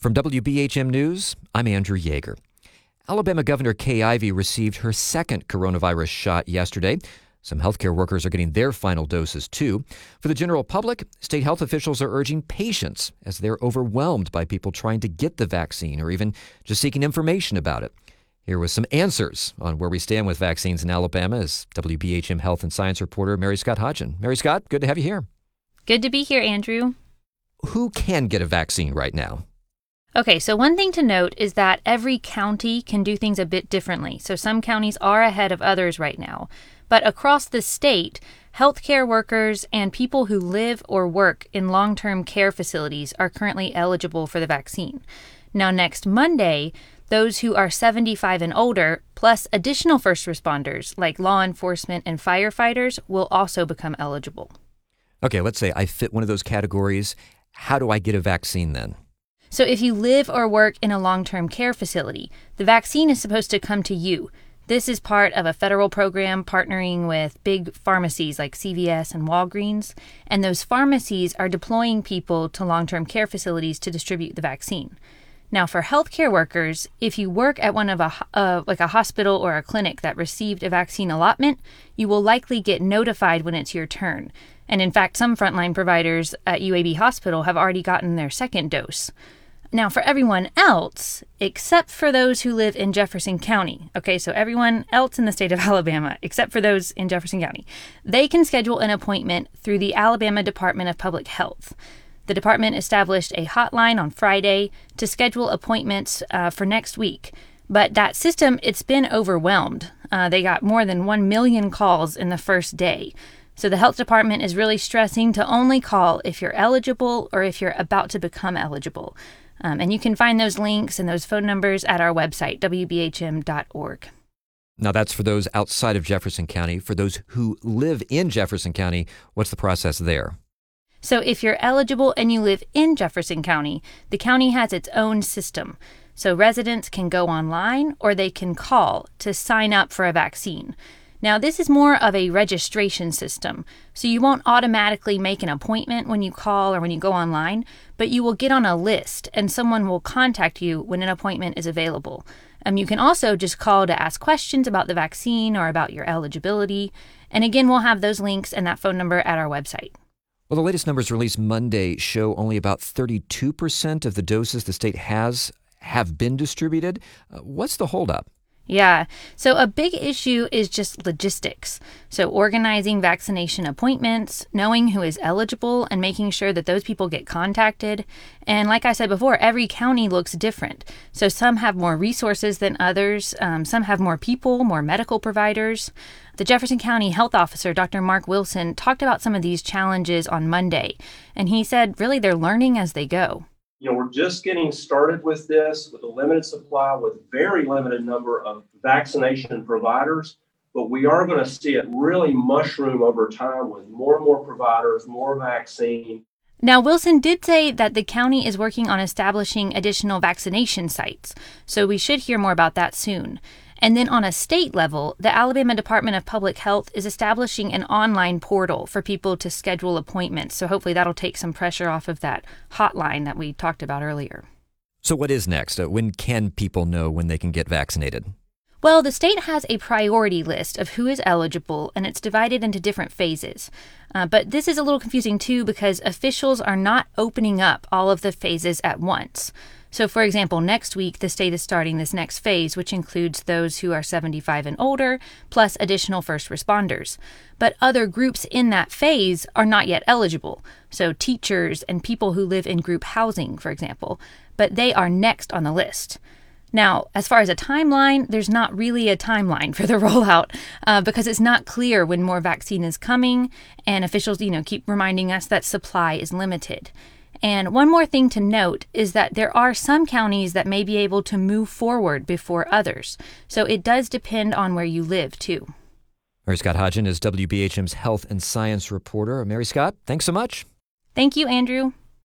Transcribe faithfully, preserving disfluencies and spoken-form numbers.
From W B H M News, I'm Andrew Yeager. Alabama Governor Kay Ivey received her second coronavirus shot yesterday. Some healthcare workers are getting their final doses, too. For the general public, state health officials are urging patience as they're overwhelmed by people trying to get the vaccine or even just seeking information about it. Here with some answers on where we stand with vaccines in Alabama is W B H M Health and Science reporter Mary Scott Hodgen. Mary Scott, good to have you here. Good to be here, Andrew. Who can get a vaccine right now? Okay, so one thing to note is that every county can do things a bit differently. So some counties are ahead of others right now. But across the state, healthcare workers and people who live or work in long-term care facilities are currently eligible for the vaccine. Now, next Monday, those who are seventy-five and older, plus additional first responders like law enforcement and firefighters, will also become eligible. Okay, let's say I fit one of those categories. How do I get a vaccine then? So if you live or work in a long-term care facility, the vaccine is supposed to come to you. This is part of a federal program partnering with big pharmacies like C V S and Walgreens, and those pharmacies are deploying people to long-term care facilities to distribute the vaccine. Now, for healthcare workers, if you work at one of a uh, like a hospital or a clinic that received a vaccine allotment, you will likely get notified when it's your turn. And in fact, some frontline providers at U A B Hospital have already gotten their second dose. Now, for everyone else, except for those who live in Jefferson County, okay, so everyone else in the state of Alabama, except for those in Jefferson County, they can schedule an appointment through the Alabama Department of Public Health. The department established a hotline on Friday to schedule appointments uh, for next week. But that system, it's been overwhelmed. Uh, they got more than one million calls in the first day. So the health department is really stressing to only call if you're eligible or if you're about to become eligible. Um, and you can find those links and those phone numbers at our website, w b h m dot org. Now, that's for those outside of Jefferson County. For those who live in Jefferson County, what's the process there? So if you're eligible and you live in Jefferson County, the county has its own system. So residents can go online or they can call to sign up for a vaccine. Now, this is more of a registration system, so you won't automatically make an appointment when you call or when you go online, but you will get on a list and someone will contact you when an appointment is available. Um, you can also just call to ask questions about the vaccine or about your eligibility. And again, we'll have those links and that phone number at our website. Well, the latest numbers released Monday show only about thirty-two percent of the doses the state has have been distributed. Uh, what's the holdup? Yeah, so a big issue is just logistics. So organizing vaccination appointments, knowing who is eligible, and making sure that those people get contacted. And like I said before, every county looks different. So some have more resources than others. Um, some have more people, more medical providers. The Jefferson County Health Officer, Doctor Mark Wilson, talked about some of these challenges on Monday. And he said, really, they're learning as they go. You know, we're just getting started with this with a limited supply, with very limited number of vaccination providers, but we are going to see it really mushroom over time with more and more providers, more vaccine. Now, Wilson did say that the county is working on establishing additional vaccination sites, so we should hear more about that soon. And then on a state level, the Alabama Department of Public Health is establishing an online portal for people to schedule appointments. So hopefully that'll take some pressure off of that hotline that we talked about earlier. So what is next? Uh, when can people know when they can get vaccinated? Well, the state has a priority list of who is eligible, and it's divided into different phases. Uh, but this is a little confusing, too, because officials are not opening up all of the phases at once. So, for example, next week, the state is starting this next phase, which includes those who are seventy-five and older, plus additional first responders. But other groups in that phase are not yet eligible. So teachers and people who live in group housing, for example, but they are next on the list. Now, as far as a timeline, there's not really a timeline for the rollout uh, because it's not clear when more vaccine is coming, and officials, you know, keep reminding us that supply is limited. And one more thing to note is that there are some counties that may be able to move forward before others. So it does depend on where you live, too. Mary Scott Hodgen is W B H M's Health and Science reporter. Mary Scott, thanks so much. Thank you, Andrew.